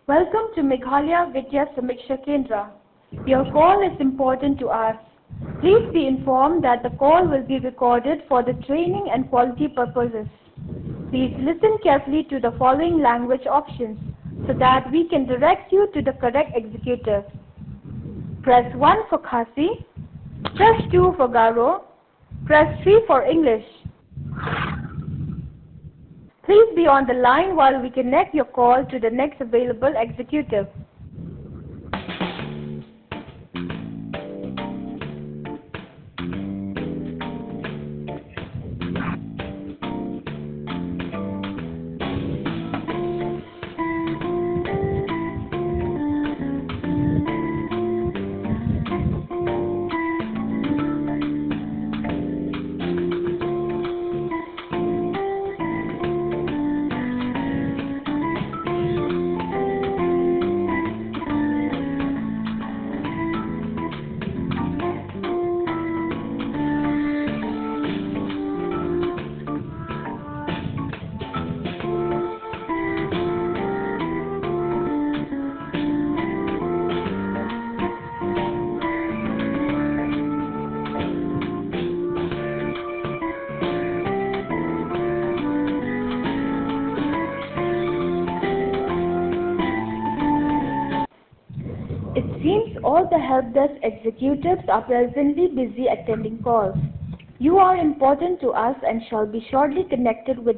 Welcome to Meghalaya Vidya Samiksha Kendra. Your call is important to us. Please be informed that the call will be recorded for the training and quality purposes. Please listen carefully to the following language options so that we can direct you to the correct executive. Press 1 for Khasi, press 2 for Garo, press 3 for English. Please be on the line while we connect your call to the next available executive. It seems all the help desk executives are presently busy attending calls. You are important to us and shall be shortly connected with